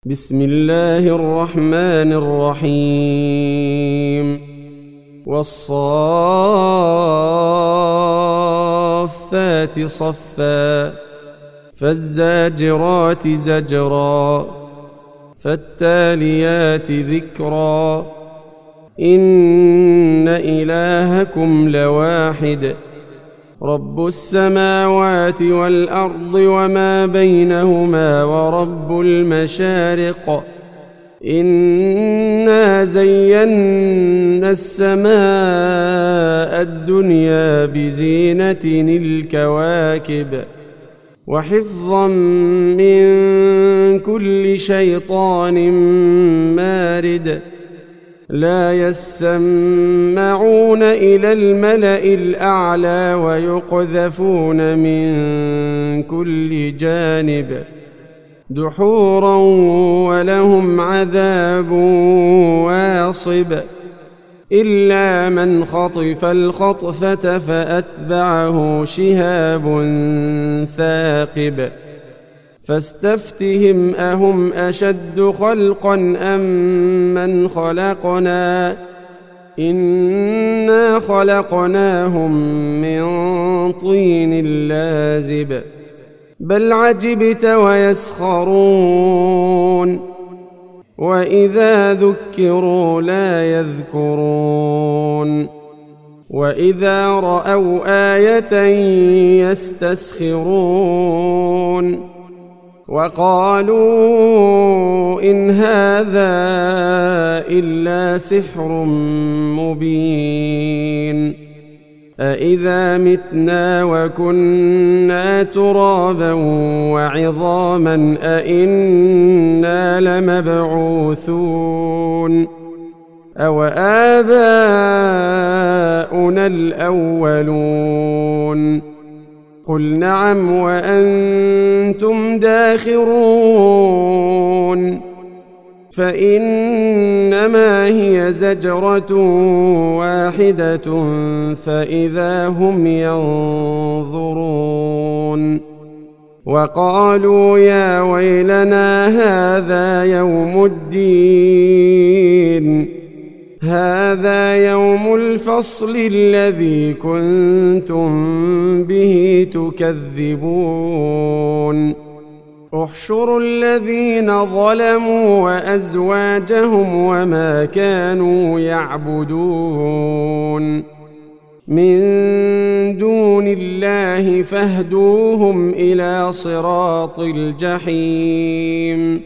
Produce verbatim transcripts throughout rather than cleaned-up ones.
بسم الله الرحمن الرحيم والصافات صفا فالزاجرات زجرا فالتاليات ذكرا إن إلهكم لواحد رب السماوات والأرض وما بينهما ورب المشارق إنا زينا السماء الدنيا بزينة الكواكب وحفظا من كل شيطان مارد لا يسمعون إلى الملأ الأعلى ويقذفون من كل جانب دحورا ولهم عذاب واصب إلا من خطف الخطفة فأتبعه شهاب ثاقب فاستفتهم أهم أشد خلقا أم من خلقنا إنا خلقناهم من طين لازب بل عجبت ويسخرون وإذا ذكروا لا يذكرون وإذا رأوا آية يستسخرون وقالوا إن هذا إلا سحر مبين أإذا متنا وكنا ترابا وعظاما أإنا لمبعوثون أو آباؤنا الأولون قل نعم وأنتم داخرون فإنما هي زجرة واحدة فإذا هم ينظرون وقالوا يا ويلنا هذا يوم الدين هذا يوم الفصل الذي كنتم به تكذبون احشروا الذين ظلموا وأزواجهم وما كانوا يعبدون من دون الله فاهدوهم إلى صراط الجحيم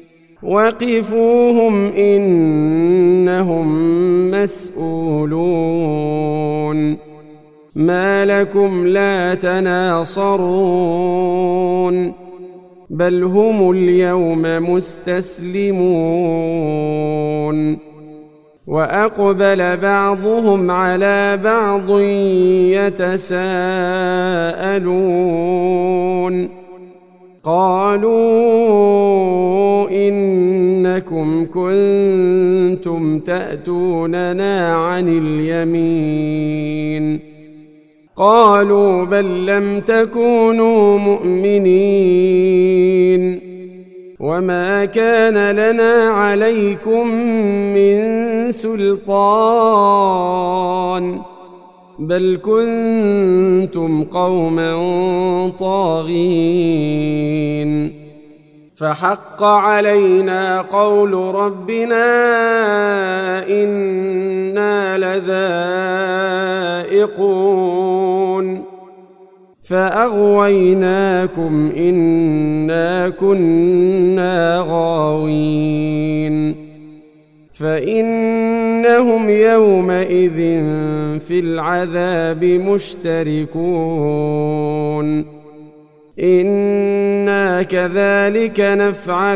وقفوهم إنهم مسؤولون ما لكم لا تناصرون بل هم اليوم مستسلمون وأقبل بعضهم على بعض يتساءلون قالوا إنكم كنتم تأتوننا عن اليمين قالوا بل لم تكونوا مؤمنين وما كان لنا عليكم من سلطان بل كنتم قوما طاغين فحق علينا قول ربنا إنا لذائقون فأغويناكم إنا كنا غاوين فإنهم يومئذ في العذاب مشتركون إنا كذلك نفعل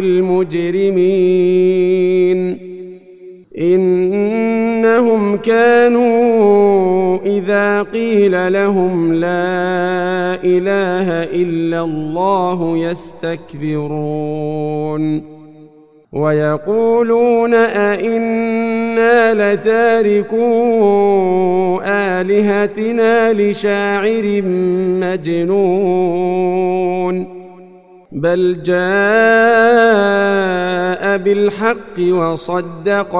بالمجرمين إنهم كانوا إذا قيل لهم لا إله إلا الله يستكبرون ويقولون أئنا لتاركو آلهتنا لشاعر مجنون بل جاء جاء بالحق وصدق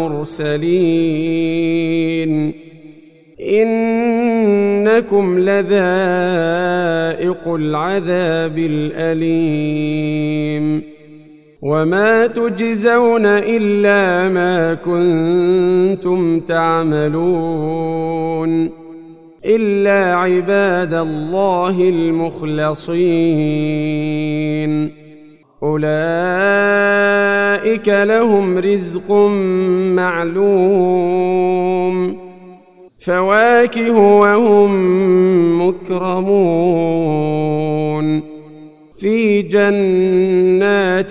المرسلين إنكم لذائق العذاب الأليم وما تجزون إلا ما كنتم تعملون إلا عباد الله المخلصين أولئك لهم رزق معلوم فواكه وهم مكرمون في جنات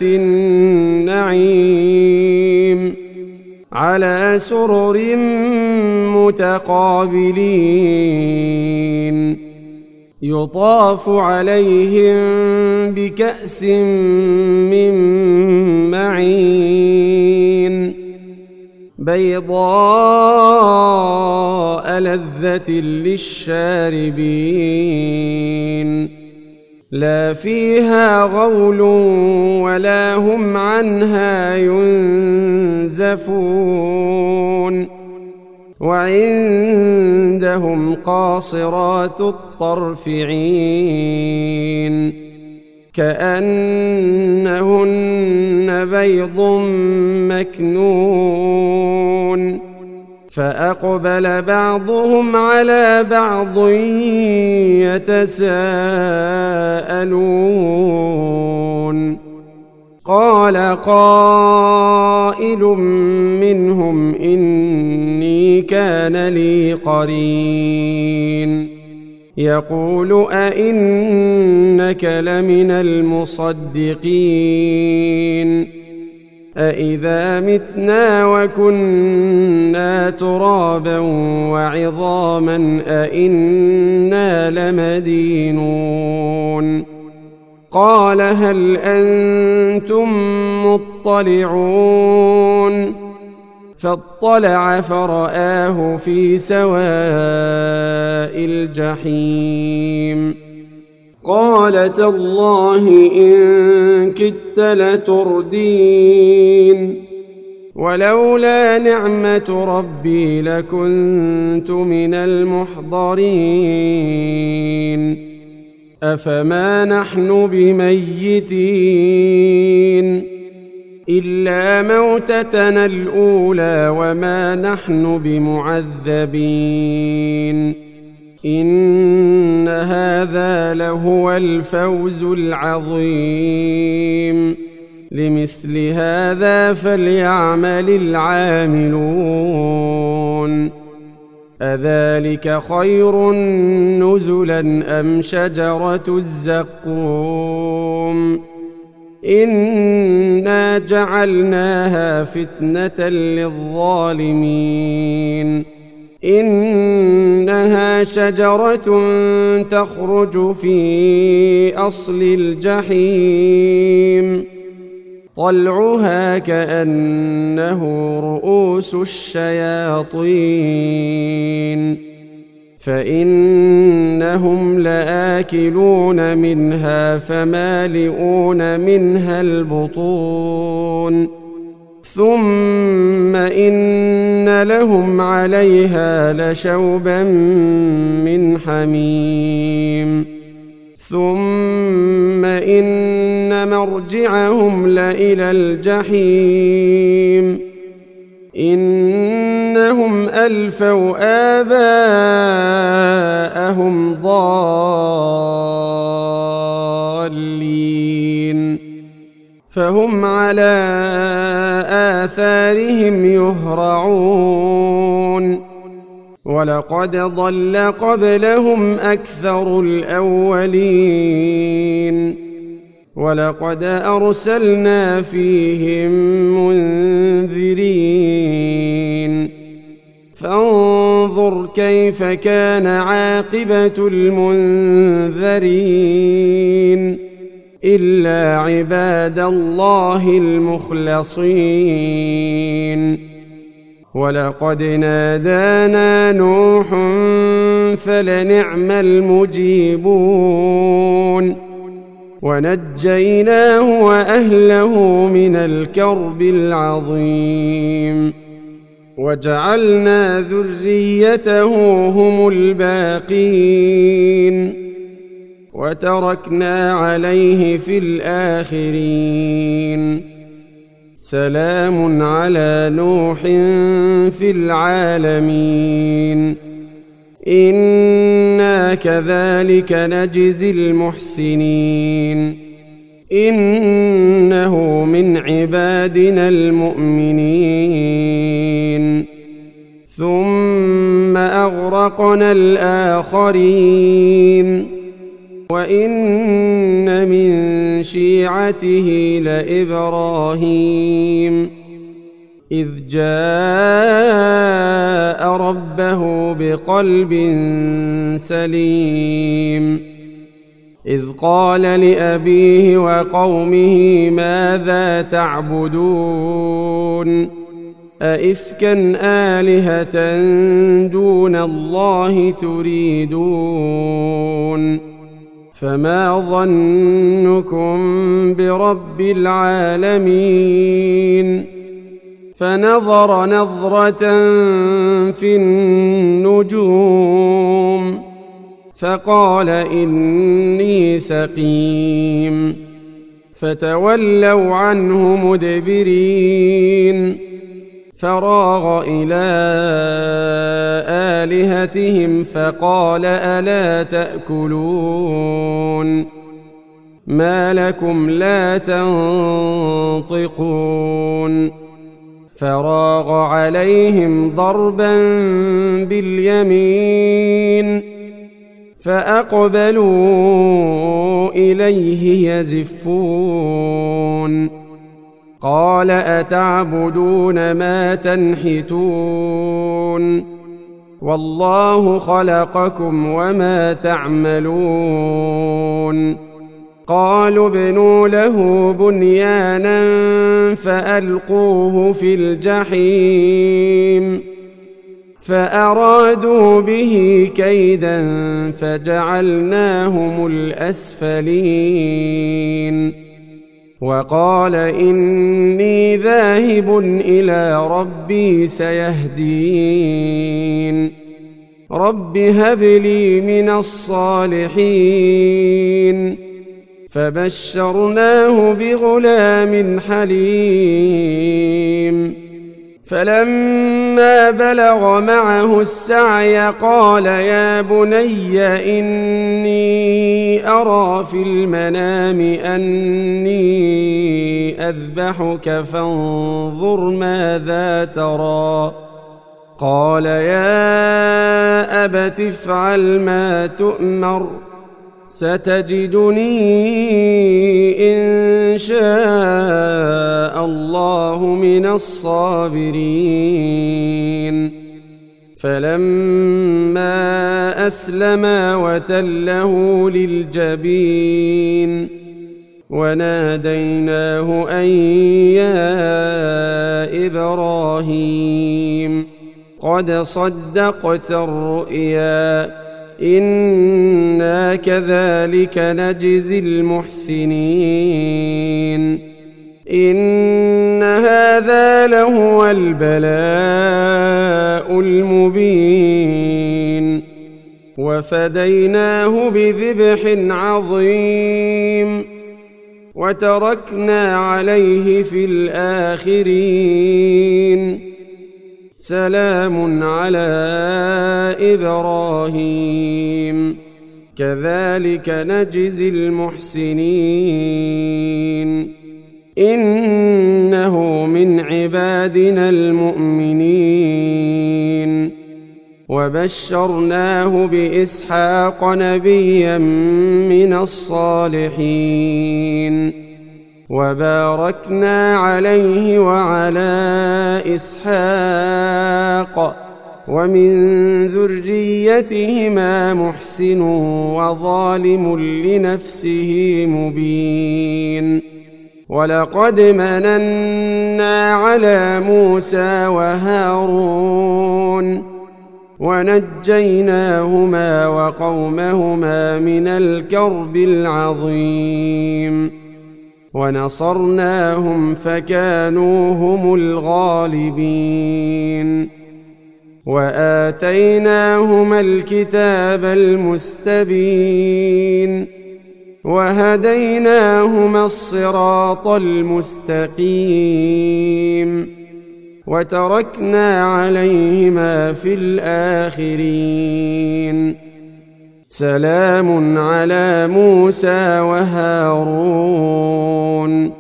النعيم على سرر متقابلين يطاف عليهم بكأس من معين بيضاء لذة للشاربين لا فيها غول ولا هم عنها ينزفون وعندهم قاصرات الطرف عين كأنهن بيض مكنون فأقبل بعضهم على بعض يتساءلون قال قائل منهم إني كان لي قرين يقول أئنك لمن المصدقين أإذا متنا وكنا ترابا وعظاما أئنا لمدينون قال هل أنتم مطلعون فاطلع فرآه في سواء الجحيم قال تالله إن كدت لتردين ولولا نعمة ربي لكنت من المحضرين أفما نحن بميتين إلا موتتنا الأولى وما نحن بمعذبين إن هذا لهو الفوز العظيم لمثل هذا فليعمل العاملون أذلك خير نزلا أم شجرة الزقوم إنا جعلناها فتنة للظالمين إنها شجرة تخرج في أصل الجحيم طلعها كأنه رؤوس الشياطين فإنهم لآكلون منها فمالئون منها البطون ثم إن لهم عليها لشوبا من حميم ثم إن مرجعهم لإلى الجحيم إنهم ألفوا آباءهم ضالين فهم على آثارهم يهرعون ولقد ضل قبلهم أكثر الأولين ولقد أرسلنا فيهم منذرين فانظر كيف كان عاقبة المنذرين إلا عباد الله المخلصين ولقد نادانا نوح فلنعم المجيبون ونجيناه وأهله من الكرب العظيم وجعلنا ذريته هم الباقين وتركنا عليه في الآخرين سلام على نوح في العالمين إنا كذلك نجزي المحسنين إنه من عبادنا المؤمنين ثم أغرقنا الآخرين وإن من شيعته لإبراهيم إذ جاء ربه بقلب سليم إذ قال لأبيه وقومه ماذا تعبدون أئفكا آلهة دون الله تريدون فما ظنكم برب العالمين فنظر نظرة في النجوم فقال إني سقيم فتولوا عنه مدبرين فراغ إلى آلهتهم فقال ألا تأكلون ما لكم لا تنطقون فراغ عليهم ضربا باليمين فأقبلوا إليه يزفون قال أتعبدون ما تنحتون والله خلقكم وما تعملون قالوا ابنوا له بنيانا فألقوه في الجحيم فأرادوا به كيدا فجعلناهم الأسفلين وقال إني ذاهب إلى ربي سيهدين رب هب لي من الصالحين فبشرناه بغلام حليم فلما بلغ معه السعي قال يا بني إني أرى في المنام أني أذبحك فانظر ماذا ترى قال يا أبت افعل ما تؤمر ستجدني إن شاء الله من الصابرين فلما أسلما وتله للجبين وناديناه أن يا إبراهيم قد صدقت الرؤيا إنا كذلك نجزي المحسنين إن هذا لهو البلاء المبين وفديناه بذبح عظيم وتركنا عليه في الآخرين سلام على إبراهيم كذلك نجزي المحسنين إنه من عبادنا المؤمنين وبشرناه بإسحاق نبيا من الصالحين وباركنا عليه وعلى إسحاق ومن ذريتهما محسن وظالم لنفسه مبين ولقد مننا على موسى وهارون ونجيناهما وقومهما من الكرب العظيم ونصرناهم فكانوا هم الغالبين وآتيناهما الكتاب المستبين وهديناهما الصراط المستقيم وتركنا عليهما في الآخرين سلام على موسى وهارون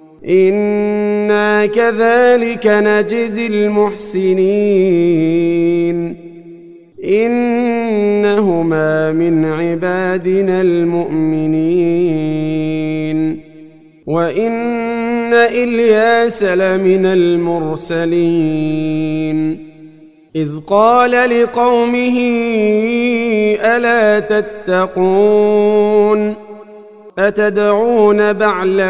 إنا كذلك نجزي المحسنين إنهما من عبادنا المؤمنين وإن إلياس لمن المرسلين إذ قال لقومه ألا تتقون أتدعون بعلا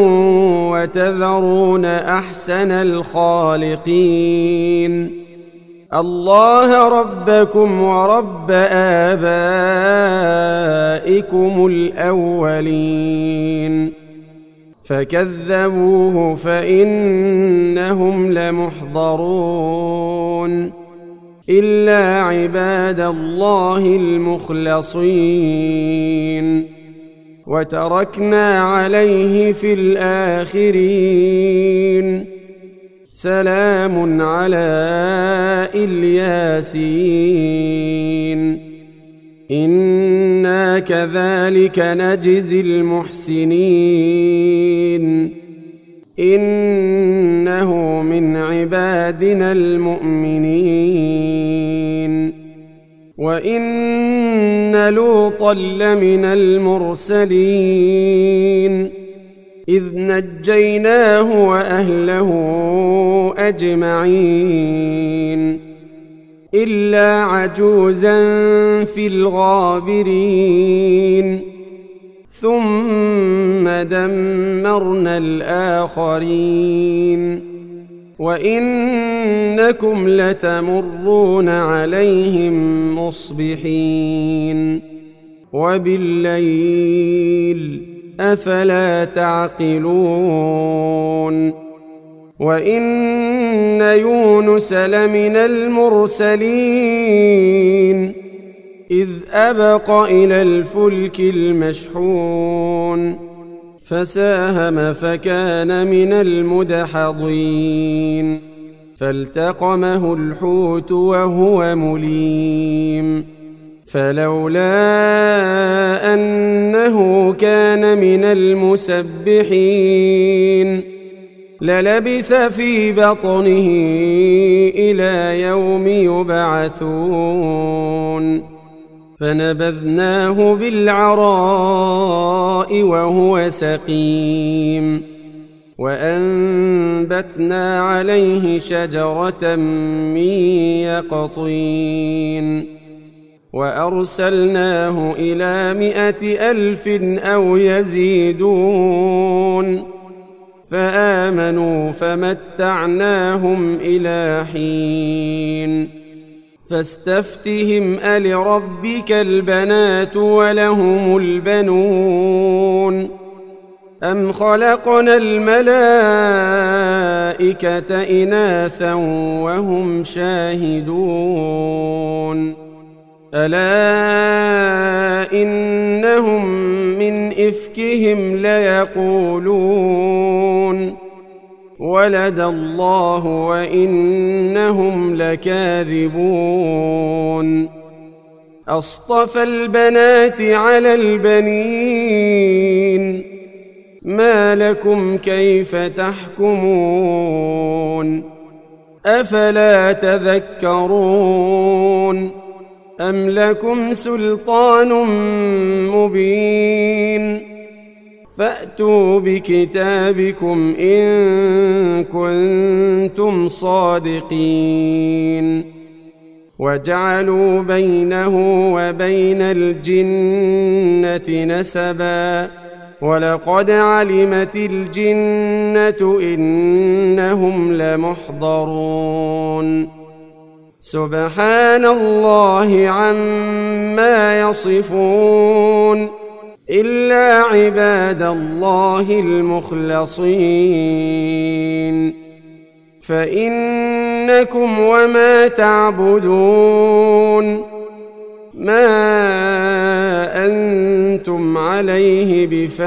وتذرون أحسن الخالقين الله ربكم ورب آبائكم الأولين فكذبوه فإنهم لمحضرون إلا عباد الله المخلصين وتركنا عليه في الآخرين سلام على الياسين إنا كذلك نجزي المحسنين إنه من عبادنا المؤمنين وإن لوطا لمن المرسلين إذ نجيناه وأهله أجمعين إلا عجوزا في الغابرين ثم دمرنا الآخرين وإنكم لتمرون عليهم مصبحين وبالليل أفلا تعقلون وإن يونس لمن المرسلين إذ أبق إلى الفلك المشحون فساهم فكان من المدحضين فالتقمه الحوت وهو مليم فلولا أنه كان من المسبحين للبث في بطنه إلى يوم يبعثون فنبذناه بالعراء وهو سقيم وأنبتنا عليه شجرة من يقطين وأرسلناه إلى مائة ألف أو يزيدون فآمنوا فمتعناهم إلى حين فاستفتهم ألربك البنات ولهم البنون أم خلقنا الملائكة إناثا وهم شاهدون ألا إنهم من إفكهم ليقولون ولد الله وإنهم لكاذبون أصطفى البنات على البنين ما لكم كيف تحكمون أفلا تذكرون أم لكم سلطان مبين فأتوا بكتابكم إن كنتم صادقين وجعلوا بينه وبين الجنة نسبا ولقد علمت الجنة إنهم لمحضرون سبحان الله عما يصفون إلا عباد الله المخلصين فإنكم وما تعبدون ما أنتم عليه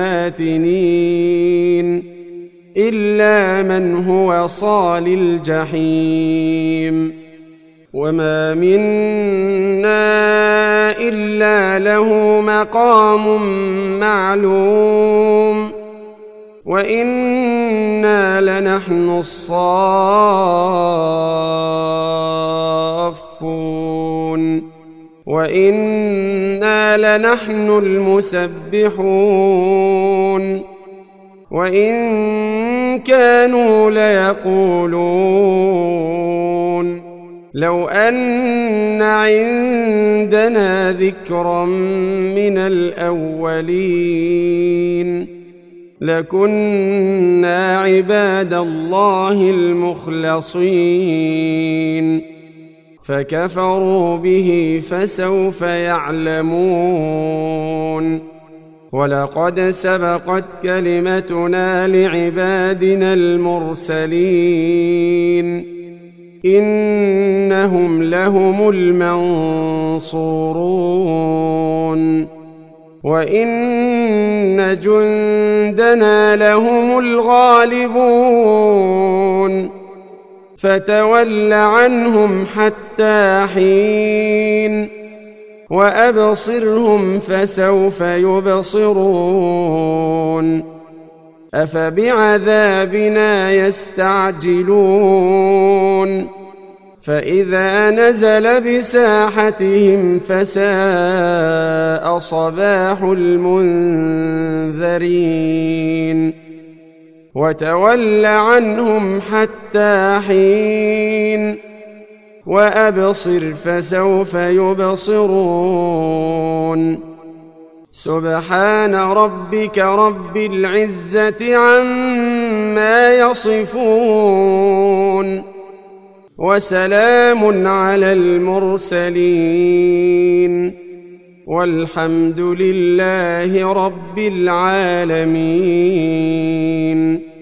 بفاتنين إلا من هو صال الجحيم وما منا إلا له مقام معلوم وإنا لنحن الصافون وإنا لنحن المسبحون وإن كانوا ليقولون لو أن عندنا ذكرا من الأولين لكنا عباد الله المخلصين فكفروا به فسوف يعلمون ولقد سبقت كلمتنا لعبادنا المرسلين إنهم لهم المنصورون وإن جندنا لهم الغالبون فتول عنهم حتى حين وأبصرهم فسوف يبصرون أفبعذابنا يستعجلون فإذا نزل بساحتهم فساء صباح المنذرين وتول عنهم حتى حين وأبصر فسوف يبصرون سبحان ربك رب العزة عما يصفون وسلام على المرسلين والحمد لله رب العالمين.